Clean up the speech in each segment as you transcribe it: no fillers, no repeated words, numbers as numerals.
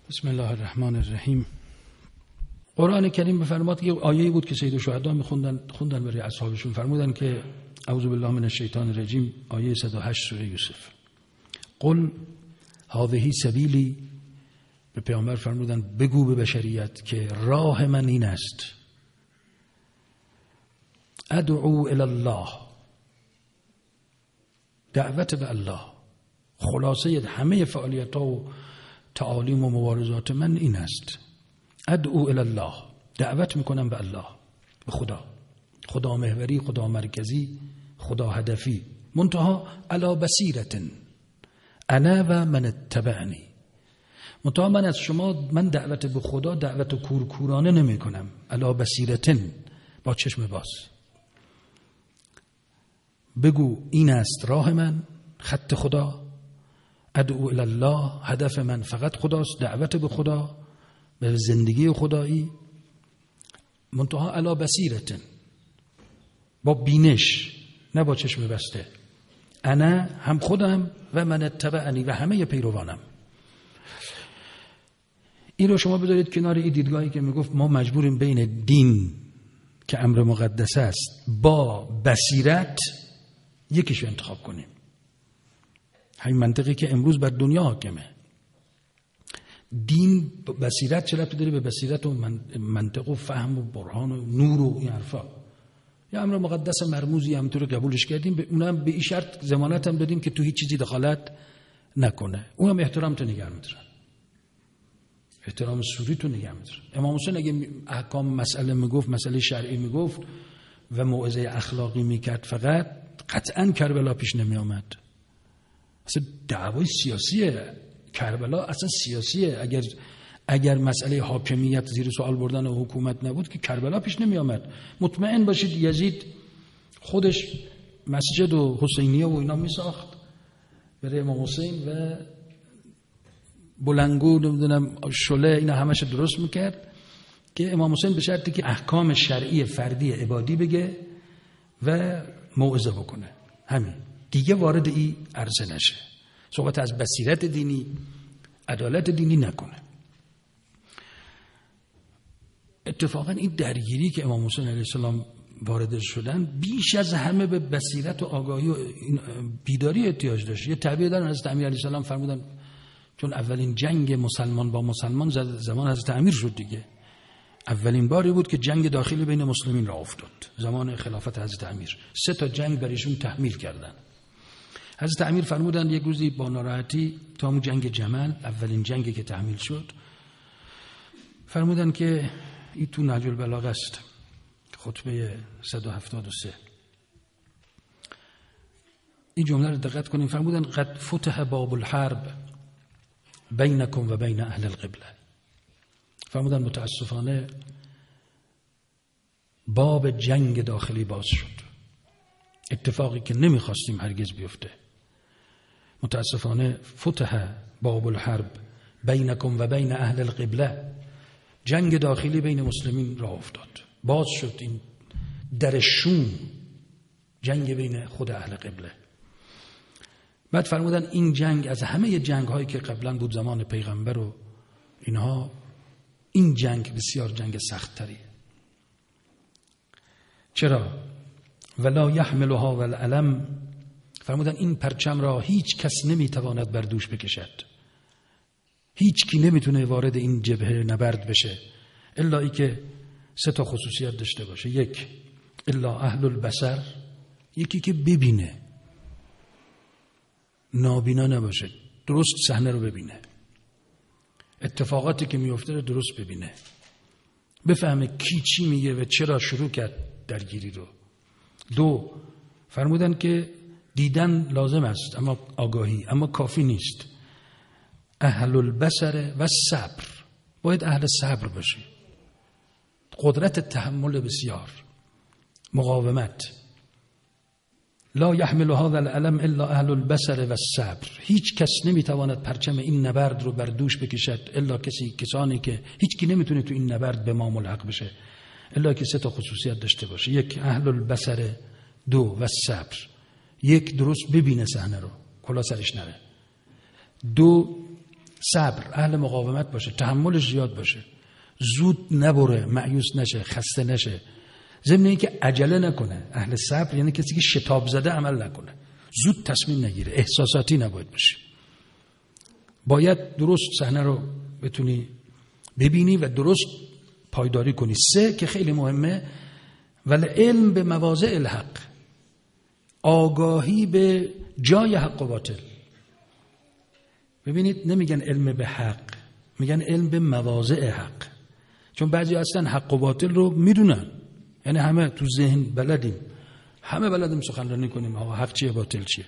بسم الله الرحمن الرحیم. قرآن کریم بفرماد که آیه‌ای بود که سید الشهدا خوندن برای اصحابشون، فرمودن که اعوذ بالله من الشیطان الرجیم، آیه 108 سوره یوسف. قل هذه سبیلی، به پیامبر فرمودن بگو به بشریت که راه من این است، ادعو الی الله، دعوت به الله. خلاصه همه فعالیت‌ها و تعالیم و مبارزات من این است، ادعو الی الله، دعوت میکنم به الله، به خدا، خدا محوری، خدا مرکزی، خدا هدفی، منتها علی بصیرة انا و من اتبعنی. منتها من از شما، من دعوت به خدا دعوت کورکورانه نمی کنم، علی بصیرة، با چشم باز. بگو این است راه من، خط خدا، ادعو الی الله، هدف من فقط خداست، دعوت به خدا، به زندگی خدایی، منتها علی بصیرة، با بینش، نه با چشم بسته. انا، هم خودم، و من اتبعنی، و همه پیروانم. این رو شما بذارید کنار این دیدگاهی که میگفت ما مجبوریم بین دین که امر مقدس است با بصیرت یکیشو انتخاب کنیم. همین منطقی که امروز بر دنیا حاکمه. دین بصیرت چه ربطی داره به بصیرت و منطق و فهم و برهان و نور و این حرفا؟ یا امر مقدس مرموزی همونطور قبولش کردیم، به اونم به این شرط ضمانت هم دادیم که تو هیچ چیزی دخالت نکنه. اونم احترام تو نگه می‌دارن، احترام سوری تو نگه می‌دارن. امام حسین اگه احکام مسئله میگفت، مسئله شرعی میگفت و موعظه اخلاقی میکرد، فقط قطعاً کربلا پیش نمی آمد. اصلا دعوای سیاسیه کربلا، اصلا سیاسیه. اگر مسئله حاکمیت زیر سوال بردن و حکومت نبود که کربلا پیش نمی آمد. مطمئن باشید یزید خودش مسجد و حسینیه و اینا می ساخت برای امام حسین و بلنگو نمیدونم شله اینا همش درست میکرد که امام حسین به شرطی که احکام شرعی فردی عبادی بگه و موعظه بکنه، همین دیگه وارد این عرصه نشه، صحبت از بصیرت دینی، عدالت دینی نکنه. اتفاقا این درگیری که امام حسین علیه السلام وارد شدن بیش از همه به بصیرت و آگاهی و بیداری احتیاج داشت. یه تعبیر دارن حضرت امیر علیه السلام فرمودن، چون اولین جنگ مسلمان با مسلمان زمان حضرت امیر شد دیگه، اولین باری بود که جنگ داخلی بین مسلمین را افتاد زمان خلافت حضرت امیر. 3 تا جنگ برایشون تحمیل کردن. حضرت امیر فرمودن یک روزی با ناراحتی، تا اون جنگ جمل، اولین جنگی که تحمیل شد، فرمودن که این تو نهج البلاغه است، خطبه 173. این جمله رو دقت کنیم. فرمودن قد فتح باب الحرب بینکم و بین اهل القبله. فرمودن متاسفانه باب جنگ داخلی باز شد، اتفاقی که نمیخواستیم هرگز بیفته. متاسفانه فتح باب الحرب بینکم و بین اهل القبله، جنگ داخلی بین مسلمین راه افتاد، باز شد این در شوم، جنگ بین خود اهل قبله. بعد فرمودن این جنگ از همه جنگ هایی که قبلا بود زمان پیغمبر و اینها، این جنگ بسیار جنگ سخت تریه. چرا؟ ولا یحملها والعلم، فرمودن این پرچم را هیچ کس نمیتواند بر دوش بکشد، هیچ کی نمیتونه وارد این جبهه نبرد بشه الا ای که 3 تا خصوصیت داشته باشه. 1 الا اهل البصر، یکی که ببینه، نابینا نباشه، درست صحنه رو ببینه، اتفاقاتی که میفته رو درست ببینه، بفهمه کی چی میگه و چرا شروع کرد درگیری رو. 2 فرمودن که دیدن لازم است اما آگاهی، اما کافی نیست. اهل البصر و صبر، باید اهل صبر باشی، قدرت تحمل بسیار، مقاومت. لا یحمل هذا العلم الا اهل البصر و الصبر، هیچ کس نمیتواند پرچم این نبرد رو بر دوش بکشد الا کسانی که هیچ کی نمیتونه تو این نبرد به ما ملحق بشه الا که 3 تا خصوصیت داشته باشه. 1 اهل البصر، 2 و الصبر. 1 درست ببینه صحنه رو، کلا سرش نره. 2 صبر، اهل مقاومت باشه، تحملش زیاد باشه، زود نبره، مایوس نشه، خسته نشه، ضمن اینکه عجله نکنه. اهل صبر یعنی کسی که شتاب زده عمل نکنه، زود تصمیم نگیره، احساساتی نباید باشه. باید درست صحنه رو بتونی ببینی و درست پایداری کنی. 3 که خیلی مهمه، ولی علم به مواضع الحق، آگاهی به جای حق و باطل. ببینید نمیگن علم به حق، میگن علم به مواضع حق، چون بعضی اصلا حق و باطل رو میدونن، یعنی همه تو ذهن بلدیم، همه بلدیم سخنرانی کنیم ها حق چیه باطل چیه.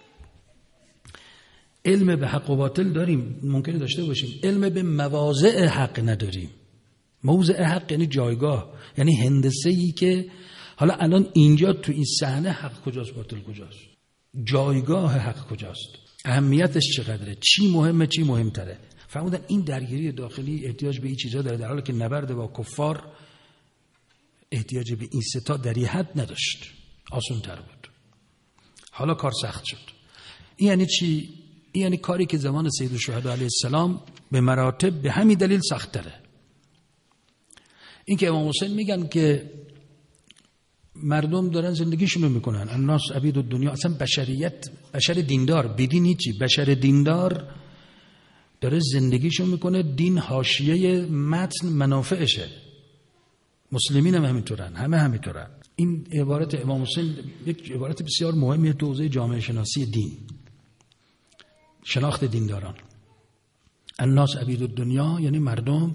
علم به حق و باطل داریم، ممکنه داشته باشیم، علم به مواضع حق نداریم. موضع حق یعنی جایگاه، یعنی هندسه‌ای که حالا الان اینجا تو این صحنه حق کجاست باطل کجاست، جایگاه حق کجاست، اهمیتش چقدره، چی مهمه چی مهمتره. فرمودن این درگیری داخلی احتیاج به این چیزا داره، در حالی که نبرد با کفار احتیاج به این 3 تا در این حد نداشت، آسان تر بود. حالا کار سخت شد. این یعنی چی؟ این یعنی کاری که زمان سید الشهدا علیه السلام به مراتب به همین دلیل سخت تره. این که امام حسین میگن که مردم دارن زندگیشونو میکنن، الناس عبید الدنیا، اصلا بشریت، بشر دیندار بدین چی، بشر دیندار داره زندگیشو میکنه، دین حاشیه متن منافعشه. مسلمین هم همینطورن، همه همینطورن. این عبارت امام حسین یک عبارت بسیار مهمیه تو حوزه جامعه شناسی دین، شناخت دینداران. الناس عبید الدنیا یعنی مردم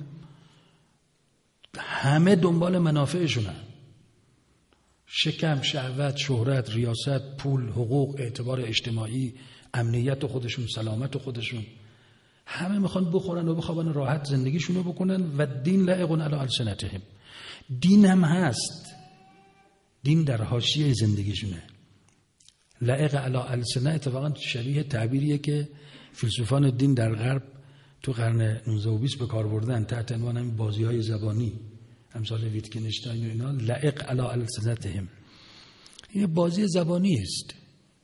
همه دنبال منافعشونن، شکم، شهوت، شهرت، ریاست، پول، حقوق، اعتبار اجتماعی، امنیت خودشون، سلامت خودشون، همه میخوان بخورن و بخوابن، راحت زندگیشونو بکنن. و دین لایق علی السنتهم، دین هم هست، دین در حاشیه زندگیشونه. لایق علی السنه اتفاقا شبیه تعبیریه که فیلسوفان دین در غرب تو قرن 19 و 20 به کار بردن تحت عنوان همین بازی‌های زبانی، امثال ویتگنشتاین و اینا. لایق علی السنتهم، این بازی زبانی است.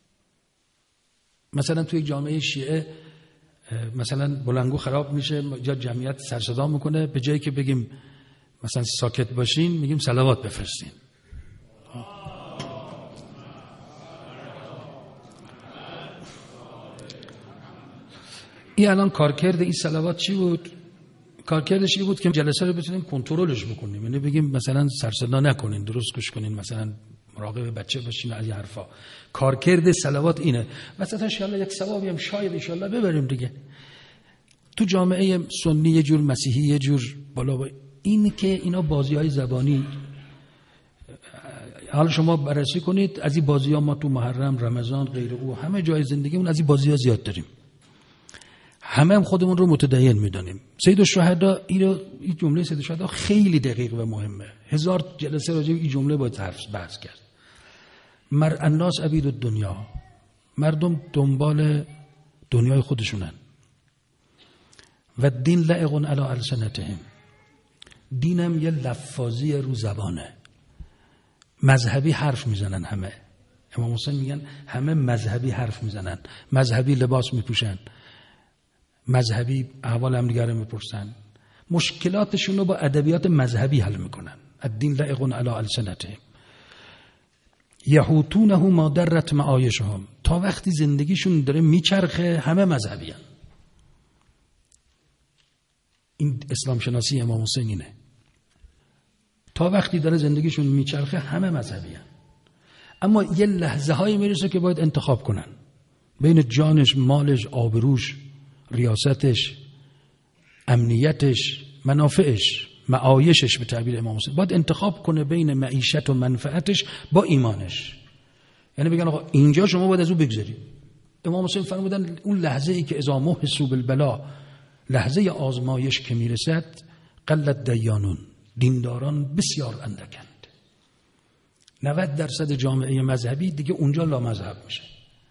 مثلا توی جامعه شیعه مثلا بلنگو خراب میشه، یا جمعیت سر صدا میکنه، به جایی که بگیم مثلا ساکت باشین میگیم صلوات بفرستین. این الان کارکرد این صلوات چی بود؟ کارکردش این بود که جلسه رو بتونیم کنترلش بکنیم، یعنی بگیم مثلا سر صدا نکنین، درست گوش کنین، مثلا مراقب بچه باشین، از این حرفا. کارکرد صلوات اینه. مثلا ان شاء الله یک ثوابی هم شاید ان شاء الله ببریم دیگه. تو جامعه سنی یه جور، مسیحی یه جور، بالا این که اینا بازی‌های زبانی. حالا شما بررسی کنید از این بازی‌ها ما تو محرم، رمضان، غیر او، همه جای زندگیمون از این بازی‌ها زیاد داریم. همه هم خودمون رو متدین می‌دونیم. سید الشهدا این جمله سید الشهدا خیلی دقیق و مهمه. 1000 جلسه راجع به این جمله باید بحث کرد. الناس عبید الدنیا، مردم دنبال دنیای خودشونن. و دین لایق علی السنتهم، دینم یه لفاظی رو زبانه. مذهبی حرف میزنن همه. امام حسین میگن همه مذهبی حرف میزنن، مذهبی لباس میپوشن، مذهبی احوال هم دیگر رو میپرسن، مشکلاتشون رو با ادبیات مذهبی حل میکنن. الدین لایق علی السنتهم یحوتونه ما درت معایشهم، تا وقتی زندگیشون داره میچرخه همه مذهبی هن. این اسلام شناسی امام حسین اینه. تا وقتی داره زندگیشون میچرخه همه مذهبی هن. اما یه لحظه هایی میرسه که باید انتخاب کنن بین جانش، مالش، آبروش، ریاستش، امنیتش، منافعش، معایشش. به تعبیر امام حسین باید انتخاب کنه بین معیشت و منفعتش با ایمانش. یعنی بگن آقا اینجا شما باید از او بگذارید. امام حسین فرمودن اون لحظه ای که اذا محسوا بالبلا، لحظه آزمایش که میرسد، قلت دیانون، دینداران بسیار اندکند. 90% جامعه مذهبی دیگه اونجا لا مذهب میشه،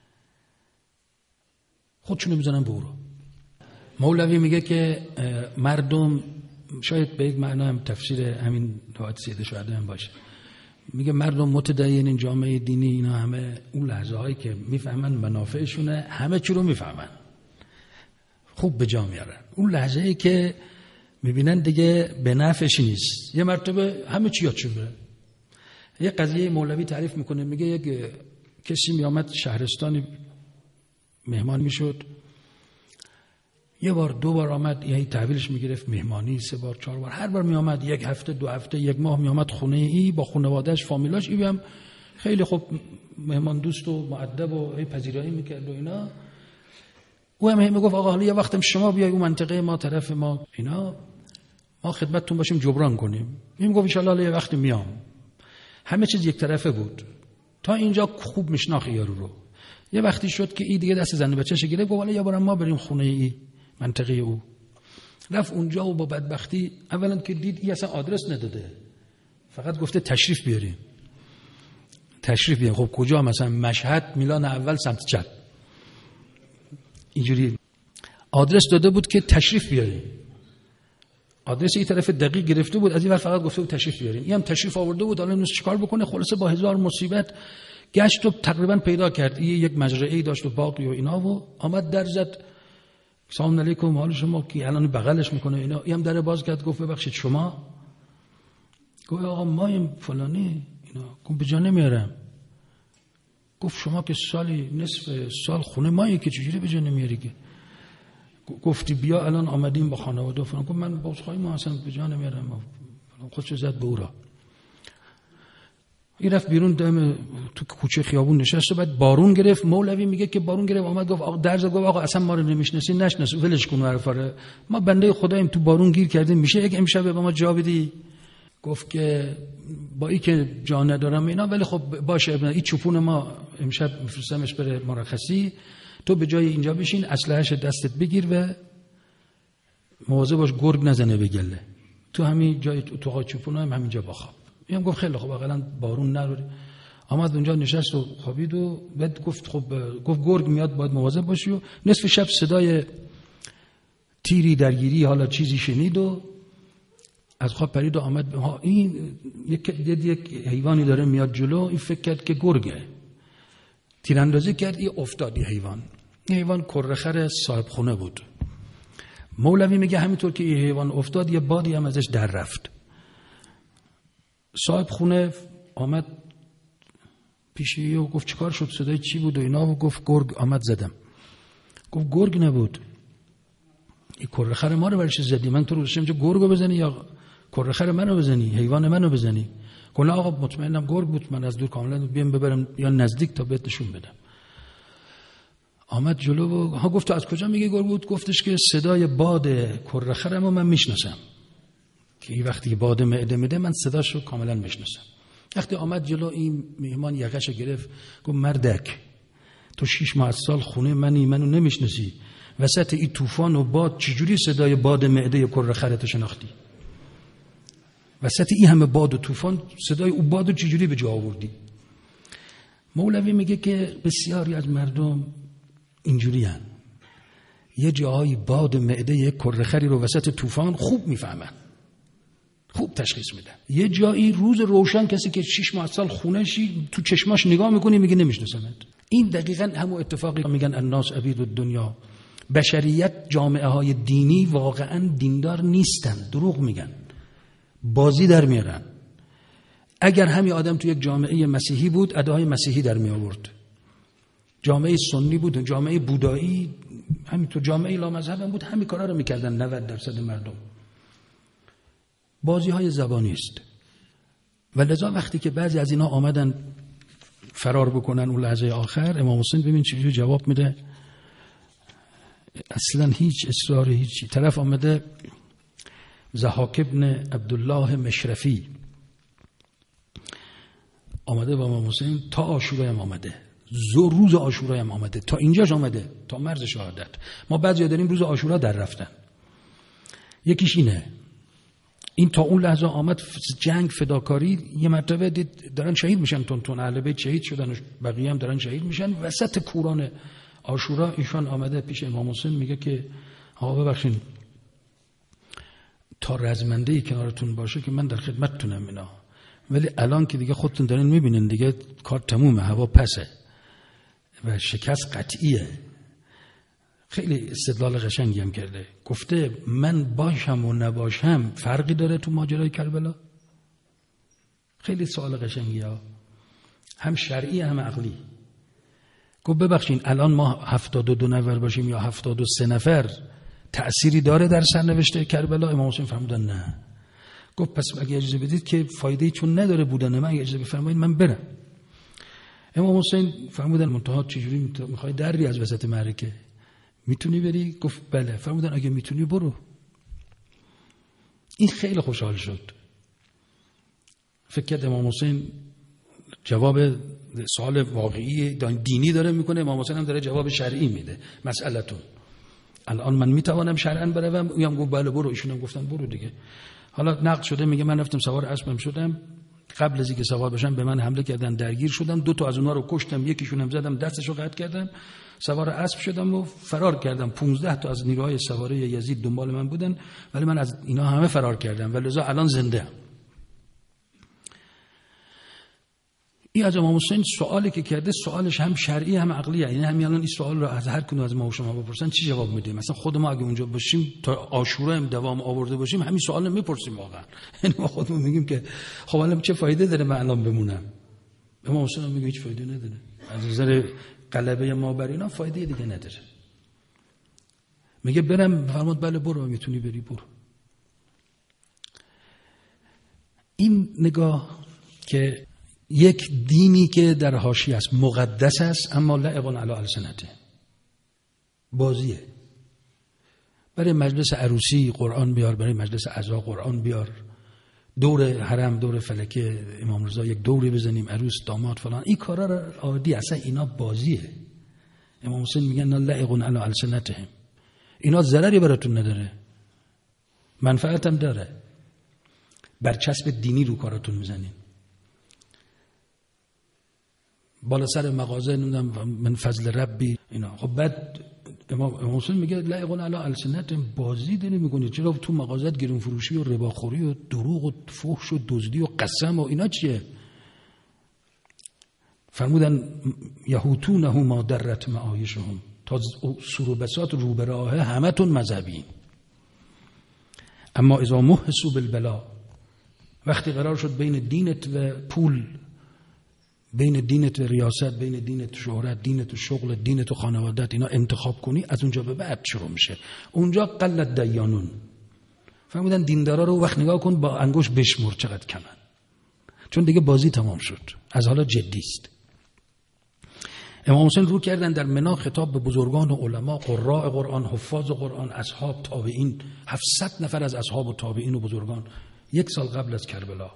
خودشونو میزنن به او رو. مولوی میگه که مردم، شاید به یک معنا هم تفسیر همین روایت سید شهدا هم باشه، میگه مردم متدین این جامعه دینی اینا همه اون لحظه هایی که میفهمن منافعشونه، همه چی رو میفهمن، خوب به جا میارن. اون لحظه ای که میبینن دیگه به نفعش نیست، یه مرتبه همه چی یادشون بره. یه قضیه مولوی تعریف میکنه، میگه یک کسی میامد شهرستانی مهمان میشد، یه بار دو بار آمد، یعنی تحویلش میگرفت مهمانی، 3 بار 4 بار، هر بار میامد 1 هفته 2 هفته 1 ماه میامد خونه ای با خانواده‌اش فامیلاش، ای هم خیلی خوب مهمان دوست و مؤدب و پذیرایی میکرد و اینا. او هم میگفت آقا حالا یه وقتم شما بیای اون منطقه ما، طرف ما، اینا ما خدمتتون باشیم، جبران کنیم. میگفت ان شاء الله یه وقت میام. همه چیز یک طرفه بود. تا اینجا خوب میشناخت یارو رو. یه وقتی شد که ای دیگه دست زن بچه‌ش گرفت، گفت حالا یه بارم ما بریم خونه ای، منطقه او. رفت اونجا و با بدبختی اولا که دید ای اصلا آدرس نداده، فقط گفته تشریف بیارین. تشریف بیارین. خب کجا؟ مثلا مشهد، میلان اول سمت چپ، اینجوری آدرس داده بود که تشریف بیارین. آدرس این طرف دقیق گرفته بود، از این ور فقط گفته بود تشریف بیارین. این هم تشریف آورده بود، حالا نمی‌دونست چیکار بکنه. خلاصه با 1000 مصیبت گشت و تقریبا پیدا کرد. این یک مزرعه‌ای داشت و باغی و اینا، و آمد در زد، سلام علیکم، حال شما؟ کی الان بغلش میکنه اینا. این هم در باز کرد، گفت ببخشید شما؟ گفت آقا مایم فلانی اینا. گفت به جا نمیارم. گفت شما که سالی نصف سال خونه مایی که چجوری به جا نمیاری؟ که گفتی بیا الان آمدیم با خانواده فلان. گفت من بازخواهی ما اصلا به جا نمیارم. خودشو زد به او را. این رفت بیرون، تو کوچه خیابون نشست و بعد بارون گرفت. مولوی میگه که بارون گرفت، آمد گفت آقا درز، گفت آقا اصلا ما رو نمیشناسی، نشناس، ولش کن حرفا، ما بنده خداییم، تو بارون گیر کردیم، میشه یک امشب به ما جا بدی؟ گفت که با این که جا ندارم اینا، ولی خب باشه ابن، این چوپون ما امشب میفرستمش بره مرخصی، تو به جای اینجا بشین، اسلحه‌اش دستت بگیر و مواظب باش گرگ نزنه به گله، تو همین جای اتاق چوپون هم همینجا بخواب. میگم گفت خیلی خوب، اقلا بارون نروه. آمد اونجا نشست و خوابید و بعد گفت خب، گفت گرگ میاد باید مواظب باشی. و نصف شب صدای تیری درگیری حالا چیزی شنید و از خواب پرید و آمد. این یک حیوانی داره میاد جلو، این فکر کرد که گرگه، تیراندازی کرد، این افتاد. این حیوان کره‌خر صاحب خونه بود. مولوی میگه همینطور که این حیوان افتاد، یه بادی هم ازش در رفت. صاحب خونه آمد پیشی و گفت چیکار شد، صدای چی بود و اینا، و گفت گرگ آمد زدم. گفت گرگ نبود، این کره‌خر ما رو برش زدی؟ من تو رو گذاشتم اینجا گرگو بزنی یا کره‌خر منو بزنی، حیوان منو بزنی؟ گفت آقا مطمئنم گرگ بود، من از دور کاملا بیام ببرم یا نزدیک تا بهت نشون بدم. آمد جلو و گفت تو از کجا میگی گرگ بود؟ گفتش که صدای باد کره‌خرمو من میشناسم، که این وقتی باد معده میده من صداشو کاملا میشناسم. وقتی آمد جلو، این مهمان یقهشو گرفت، گفت مردک، تو 6 ماه از سال خونه منی، منو نمیشناسی، وسط این طوفان و باد چجوری صدای باد معده کره‌خرتو شناختی؟ وسط این همه باد و طوفان صدای او بادو چجوری به جا آوردی؟ مولوی میگه که بسیاری از مردم اینجوری هن. یه جایی باد معده کره‌خری رو وسط طوفان خوب میفهمن، خوب تشخیص میدن. یه جایی روز روشن کسی که 6 ماه سال خونه‌شی تو چشماش نگاه میکنی میگه نمیشناسمت. این دقیقاً همون اتفاقی میگن الناس عبید الدنیا. بشریت، جامعه های دینی واقعاً دیندار نیستن، دروغ میگن، بازی در میارن. اگر همین آدم تو یک جامعه مسیحی بود، ادعای مسیحی در می آورد. جامعه سنی بود، جامعه بودایی، همینطور جامعه لامذهب هم بود، همین کارا رو میکردن 90% مردم. بازی های زبانی است. و لذا وقتی که بعضی از اینا آمدن فرار بکنن اون لحظه آخر، امام حسین ببین چجوری جواب میده. اصلا هیچ اصرار، هیچی. طرف آمده ضحاک ابن عبدالله مشرفی آمده با امام حسین، تا عاشورا هم آمده، روز عاشورا هم آمده، تا اینجاش آمده، تا مرز شهادت. ما بعضیا داریم روز عاشورا در رفتن. یکیش اینه، این تا اون لحظه آمد جنگ، فداکاری. یه مرتبه دید دارن شهید میشن، تون اهل بیت شهید شدن و بقیه هم دارن شهید میشن. وسط کوران عاشورا ایشان آمده پیش امام حسین، میگه که آقا ببخشید تا رزمنده‌ای کنارتون باشه که من در خدمتتونم اینا، ولی الان که دیگه خودتون دارین میبینین دیگه کار تمومه، هوا پسه و شکست قطعیه، خیلی استدلال قشنگی هم کرده. گفته من باشم و نباشم فرقی داره تو ماجرای کربلا؟ خیلی سوال قشنگی ها، هم شرعی هم عقلی. گفت ببخشین الان ما 72 نفر باشیم یا 73 نفر تأثیری داره در سرنوشت کربلا؟ امام حسین فرمودن نه. گفت پس اگه اجازه بدید که فایده‌ای چون نداره بودن من، اگه اجازه بفرمایید من برم. امام حسین فرمودن منتها چجوری میخوای دری از وسط معرکه؟ میتونی بری؟ گفت بله. فرمودن اگه میتونی برو. این خیلی خوشحال شد. فکر کرد امام حسین جواب سوال واقعی دینی داره میکنه، امام حسین هم داره جواب شرعی میده. مسئلتون الان من میتوانم شرعاً بروم؟ اویم گفت بله برو. ایشون هم گفتن برو دیگه. حالا نقد شده میگه من رفتم سوار اسبم شدم، قبل از اینکه سوار بشم به من حمله کردن، درگیر شدم، 2 تا از اونها رو کشتم، یکیشون هم زدم دستشو قطع کردم، سوار اسب شدم و فرار کردم. 15 تا از نیروهای سواره یزید دنبال من بودن ولی من از اینا همه فرار کردم و لذا الان زنده ام. این از امام حسین سوالی که کرده سوالش هم شرعی هم عقلیه. یعنی همین الان این سوال رو از هر کدوم از ما و شما بپرسن چی جواب میدیم؟ مثلا خود ما اگه اونجا باشیم تا عاشورا هم دوام آورده باشیم همین سوال رو میپرسیم واقعا. یعنی ما خودمون میگیم که خب الان چه فایده داره من الان بمونم؟ امام حسین میگه هیچ فایده نداره. از نظر غلبه ما بر اینا فایده دیگه نداره. میگه برم؟ فرمود بله برو، میتونی بری برو. این نگاه که یک دینی که در حاشیه است، مقدس است اما لعب علی السنته، بازیه. برای مجلس عروسی قرآن بیار، برای مجلس عزا قرآن بیار، دور حرم دور فلکه امام رضا یک دوری بزنیم، عروس داماد فلان، این کارا را عادی، اصلا اینا بازیه. امام حسین میگن لعب علی السنتهم، اینا ضرری براتون نداره، منفعت هم داره، برچسب دینی رو کاراتون میزنین. بالا سر مغازه نمیدونم من فضل ربی اینا. خب بعد امام حسین میگه لعب علی السنتهم، بازی داری میکنی. چرا تو مغازت گرون فروشی و رباخوری و دروغ و فحش و دزدی و قسم و اینا چیه؟ فرمودن یهوتونه ما درت معایشهم، تا سور و بساط رو به راه همتون مذهبی، اما اذا محسوا بالبلا، وقتی قرار شد بین دینت و پول، بین دینت و ریاست، بین دینت و شهرت، دینت و شغل، دینت و خانوادت، اینا انتخاب کنی، از اونجا به بعد شروع میشه. اونجا قلت دیانون. فرمودن دیندارا رو وقت نگاه کن با انگوش بشمر چقدر کمن، چون دیگه بازی تمام شد، از حالا جدی است. امام حسین رو کردن در منا خطاب به بزرگان و علما، قراء قرآن، حفاظ قرآن، اصحاب، تابعین. 700 نفر از اصحاب و تابعین و بزرگان 1 سال قبل از کربلا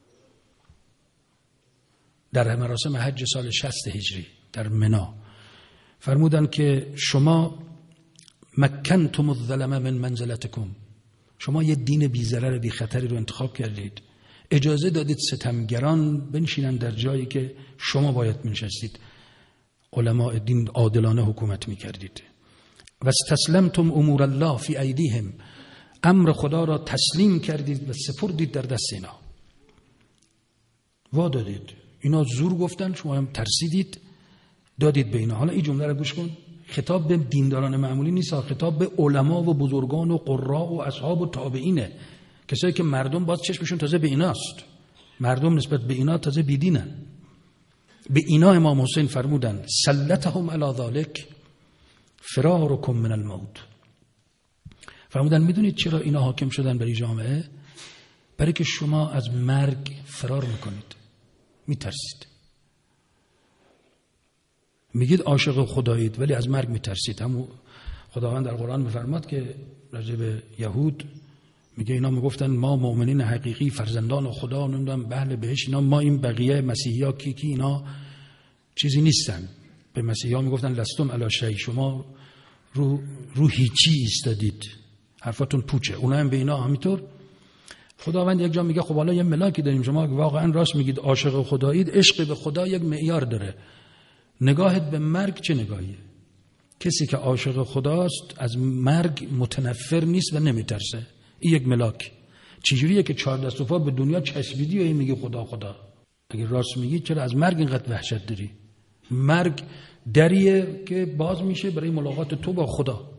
در مراسم حج سال 60 هجری در منا فرمودن که شما مکنتم الظلم من منزلتکم، شما یه دین بی ضرر بی خطری رو انتخاب کردید، اجازه دادید ستمگران بنشینن در جایی که شما باید می‌نشستید، علماء دین عادلانه حکومت می‌کردید. و استسلمتم امور الله فی ایدیهم، امر خدا را تسلیم کردید و سپردید در دست اینا، وا دادید. اینا زور گفتن، شما هم ترسیدید دادید به اینا. حالا این جمله رو گوش کن، خطاب به دینداران معمولی نیست، خطاب به علما و بزرگان و قراء و اصحاب و تابعینه، کسایی که مردم باز چشمشون تازه به ایناست، مردم نسبت به اینا تازه بیدینن. به اینا امام حسین فرمودن سلطهم علی ذلک فرارکم من الموت. فرمودن میدونید چرا اینا حاکم شدن برای جامعه؟ برای که شما از مرگ فرار میکنید، میترسید. میگید عاشق خدایید ولی از مرگ میترسید. همون خداوند در قرآن میفرماد که راجع به یهود میگه اینا میگفتن ما مؤمنین حقیقی فرزندان خدا، نمیدونم بهل بهش، اینا ما این بقیه مسیحیا کی اینا چیزی نیستن. به مسیحیا میگفتن لستم علی شیء، شما رو هیچی ایستادید، حرفاتون پوچه. اونا هم به اینا همینطور. خداوند یک جا میگه خب حالا یه ملاکی داریم، شما واقعا راست میگید عاشق خدایید، عشق به خدا یک معیار داره، نگاهت به مرگ چه نگاهیه؟ کسی که عاشق خداست از مرگ متنفر نیست و نمیترسه. این یک ملاک. چجوریه که 4 دست و پا به دنیا چسبیدی و این میگی خدا خدا؟ اگه راست میگی چرا از مرگ اینقدر وحشت داری؟ مرگ دریه که باز میشه برای ملاقات تو با خدا.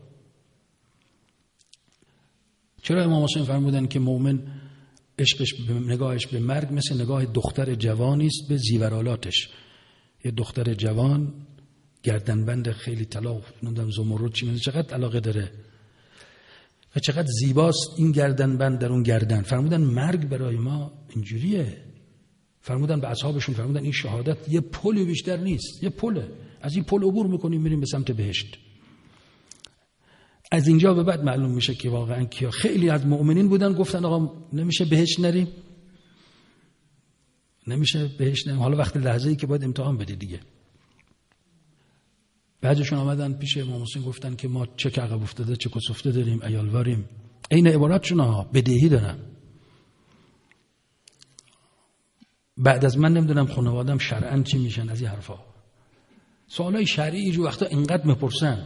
چرا امام حسین فرمودن که مؤمن عشقش نگاهش به مرگ مثل نگاه دختر جوانی است به زیورالاتش. یه دختر جوان گردنبند خیلی طلا نمیدونم زمرد چی چقدر علاقه داره و چقدر زیباست این گردنبند در اون گردن. فرمودن مرگ برای ما اینجوریه. فرمودن به اصحابشون، فرمودن این شهادت یه پلی بیشتر نیست، یه پله، از این پل عبور میکنیم میریم به سمت بهشت. از اینجا به بعد معلوم میشه که واقعا کیا. خیلی از مؤمنین بودن گفتن آقا نمیشه بهشت نریم، نمیشه بهشت نریم، حالا وقت لحظه‌ای که باید امتحان بدی دیگه. بعضیشون آمدن پیش امام حسین گفتن که ما چه عقب افتاده چه کسفته داریم، عیالواریم. این عباراتشون ها بدهی دارن. بعد از من نمیدونم خانواده‌ام شرعاً چی میشن از این حرفا. سوالای شرعی جو وقتا اینقدر میپرسن،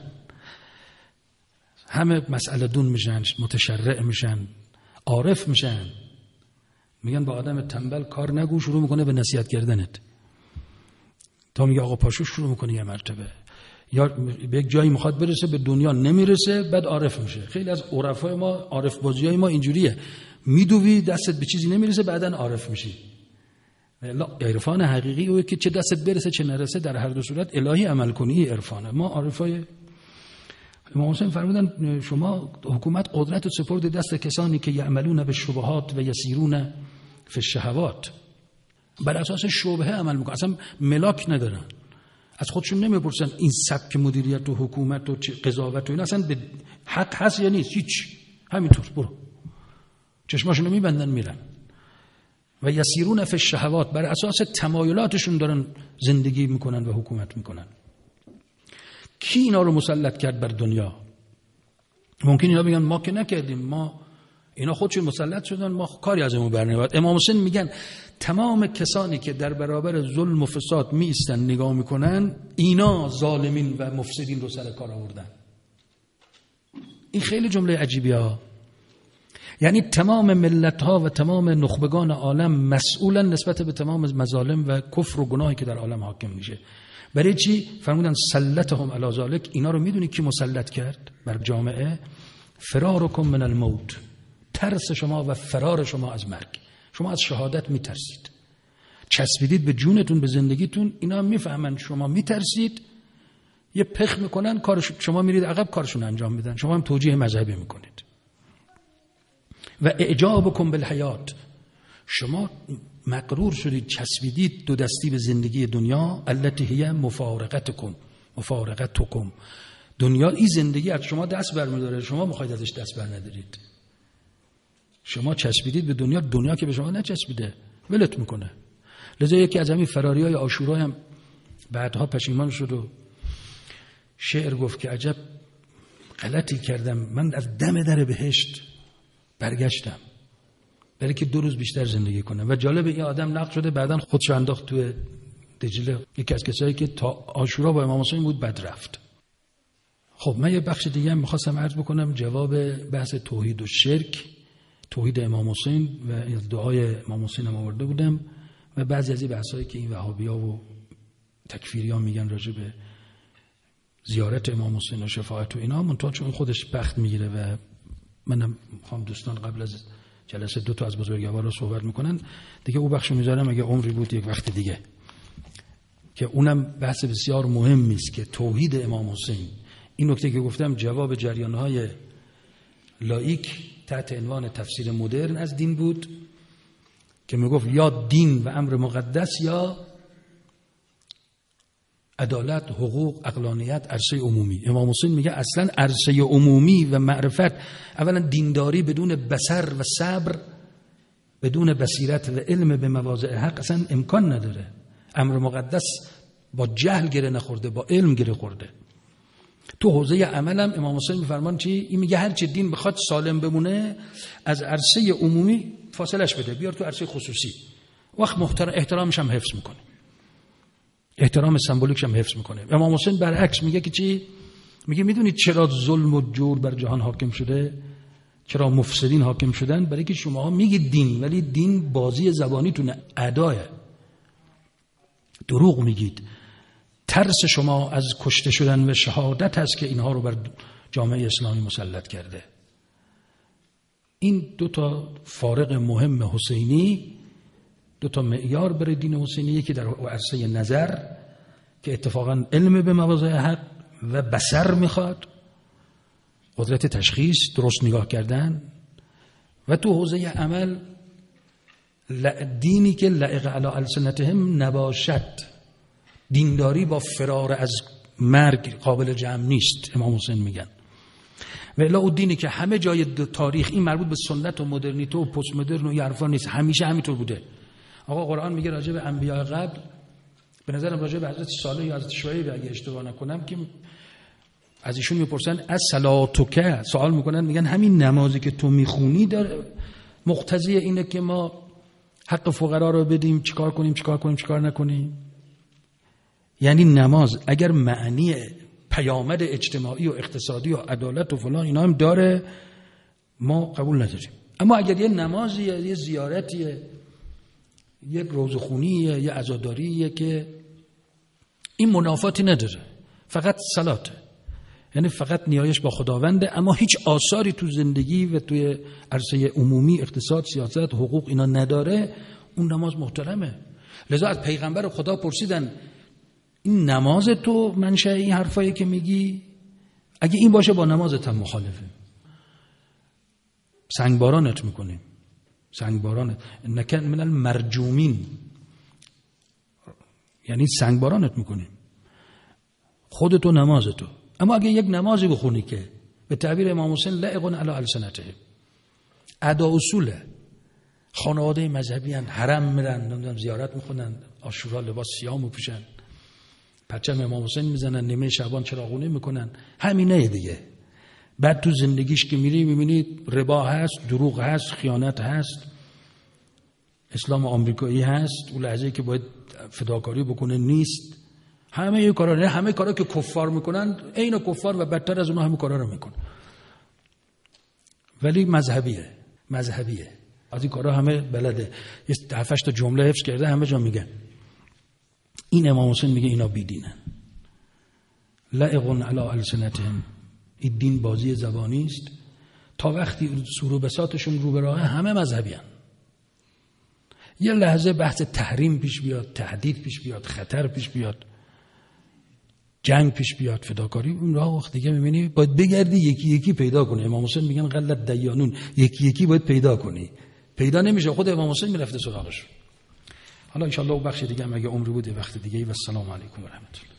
همه مسئله دون میشن، متشرع میشن، عارف میشن. میگن با آدم تنبل کار نگو، شروع میکنه به نصیحت کردنت تا میگه آقا پاشو شروع میکنه یه مرتبه، یا به یک جایی میخواد برسه به دنیا نمیرسه بعد عارف میشه. خیلی از عرفای ما، عارف بازیای ما اینجوریه، میدوی دستت به چیزی نمیرسه بعدن عارف میشی. عرفان حقیقی اوه که چه دستت برسه چه نرسه در هر دو صورت الهی عمل کنی عرفانه. ما عارفای امام حسین فرمودن شما حکومت قدرت و سپرد دست کسانی که یعملون به شبهات و یسیرون فی الشهوات، بر اساس شبهه عمل میکنن، اصلا ملاک ندارن، از خودشون نمیپرسن این سبک مدیریت و حکومت و قضاوت و این اصلا به حق هست یا نیست، هیچ، همینطور برو، چشماشونو میبندن میرن. و یسیرون فی الشهوات، بر اساس تمایلاتشون دارن زندگی میکنن و حکومت میکنن. کی اینا رو مسلط کرد بر دنیا؟ ممکن اینا بگن ما که نکردیم، ما اینا خودشون مسلط شدن، ما کاری ازمون برنمیاد. امام حسین میگن تمام کسانی که در برابر ظلم و فساد می ایستن نگاه میکنن، اینا ظالمین و مفسدین رو سر کار آوردن. این خیلی جمله عجیبیه ها. یعنی تمام ملت ها و تمام نخبگان عالم مسئولن نسبت به تمام مظالم و کفر و گناهی که در عالم حاکم میشه. برای چی؟ فرمودن سلطهم علی ذلک. اینا رو میدونی کی مسلط کرد بر جامعه؟ فرارکم من الموت، ترس شما و فرار شما از مرگ. شما از شهادت میترسید، چسبیدید به جونتون، به زندگیتون. اینا میفهمن شما میترسید، یه پخ میکنن، شما میرید عقب، کارشون انجام میدن، شما هم توجیه مذهبی میکنید. و اعجابکم بالحیات، شما مقرور شدید، چسبیدید دو دستی به زندگی دنیا. التی هی مفارقتکم، دنیا این زندگی از شما دست برمی‌داره، شما میخواید ازش دست برندارید. شما چسبیدید به دنیا، دنیا که به شما نچسبیده ولت میکنه. لذا یکی از همین فراریای عاشورا هم بعدها پشیمان شد و شعر گفت که عجب غلطی کردم، من از دم در بهشت برگشتم برای که 2 روز بیشتر زندگی کنم. و جالب این آدم نقد شده بعداً خودش انداخت توی دجله، یکی از کسایی که تا عاشورا با امام حسین بود بعد رفت. خب من یه بخش دیگه هم می‌خواستم عرض بکنم، جواب بحث توحید و شرک، توحید امام حسین و از دعای امام حسین هم آورده بودم و بعضی از این بحثایی که این وهابی‌ها و تکفیری‌ها میگن راجع به زیارت امام حسین و شفاعت و اینا، منتها چون خودش بخت میگیره و منم میخوام دوستان قبل از جلسه 2 تا از بزرگوار رو صحبت میکنن دیگه، او بخشو میذارم اگه عمری بود یک وقت دیگه، که اونم بحث بسیار مهمی است که توحید امام حسین. این نکته که گفتم جواب جریان‌های لاییک تحت عنوان تفسیر مدرن از دین بود که میگفت یا دین و امر مقدس یا عدالت، حقوق، عقلانیت، عرصه عمومی. امام حسین میگه اصلا عرصه عمومی و معرفت، اولا دینداری بدون بصر و صبر، بدون بصیرت و علم به مواضع حق اصلا امکان نداره. امر مقدس با جهل گره نخورده، با علم گره خورده. تو حوزه عملم امام حسین میفرمان چی؟ این میگه هر چه دین بخواد سالم بمونه از عرصه عمومی فاصلش بده، بیار تو عرصه خصوصی، وقت احترامش هم حفظ میکنه، احترام سمبولیکش هم حفظ میکنه. امام حسین برعکس میگه که چی؟ میگه میدونید چرا ظلم و جور بر جهان حاکم شده؟ چرا مفسدین حاکم شدن؟ برای که شما میگید دین، ولی دین بازی زبانیتونه، اداه، دروغ میگید، ترس شما از کشته شدن و شهادت هست که اینها رو بر جامعه اسلامی مسلط کرده. این دو تا فارق مهم حسینی، دو تا معیار برای دین حسینی، یکی در عرصه نظر که اتفاقا علم به مواضع حق و بصر میخواد، قدرت تشخیص، درست نگاه کردن، و تو حوزه عمل دینی که لائق علی السنتهم نباشد. دینداری با فرار از مرگ قابل جمع نیست، امام حسین میگن. و الا اون دینی که همه جای تاریخ، این مربوط به سنت و مدرنیته و پست مدرن و این حرفا نیست، همیشه همینطور بوده. آقا قرآن میگه راجع به انبیاء قبل، به نظرم راجع به حضرت صالح یا حضرت شعیب اگه اشتباه نکنم، که از ایشون میپرسن از صلاتک، سوال میکنن، میگن همین نمازی که تو میخونی داره مقتضی اینه که ما حق فقرا رو بدیم، چیکار کنیم چیکار نکنیم. یعنی نماز اگر معنی پیامد اجتماعی و اقتصادی و عدالت و فلان اینا هم داره، ما قبول نداریم. اما اگر یه نمازیه، یه زیارتیه، یک روزخونیه، یه عزاداریه که این منافاتی نداره، فقط صلاته، یعنی فقط نیایش با خداونده، اما هیچ آثاری تو زندگی و توی عرصه عمومی، اقتصاد، سیاست، حقوق اینا نداره، اون نماز محترمه. لذا از پیغمبر خدا پرسیدن این نماز تو منشأ این حرفایی که میگی؟ اگه این باشه با نمازت هم مخالفه. سنگبارانت میکنیم، سنگبارانت نکن من المرجومین، یعنی سنگبارانت میکنیم خودتو نمازتو. اما اگه یک نمازی بخونی که به تعبیر امام حسین لائق علی السنته، ادا اصوله، خانواده مذهبی هن، حرم میرن، زیارت میکنن، عاشورا لباس سیاه میپوشن، پرچم امام حسین میزنن، نیمه شعبان چراغونی میکنن، همینه دیگه. بعد تو زندگیش که میری میبینی ربا هست، دروغ هست، خیانت هست، اسلام آمریکایی هست، اون لحظه‌ای که باید فداکاری بکنه نیست. همه کارا که کفار میکنن عین کفار و بدتر از اونها همه کارا رو میکنن، ولی مذهبیه. از این کارا همه بلده، یه 7-8 تا جمله حفظ کرده، همه جا میگن. این امام حسین میگه اینا بیدینن، لائق علی السنتهم. این دین بازی زبانی است، تا وقتی سور و بساطشون رو به راه همه مذهبیان. یه لحظه بحث تحریم پیش بیاد، تهدید پیش بیاد، خطر پیش بیاد، جنگ پیش بیاد، فداکاری، اون راه وقت دیگه میبینی باید بگردی یکی یکی پیدا کنی. امام حسین میگن غلط دیانون، یکی یکی باید پیدا کنی، پیدا نمیشه، خود امام حسین میرفته سراغش. حالا ان شاء الله بخش دیگه هم اگه عمری بود وقت دیگه. و السلام علیکم و رحمت الله.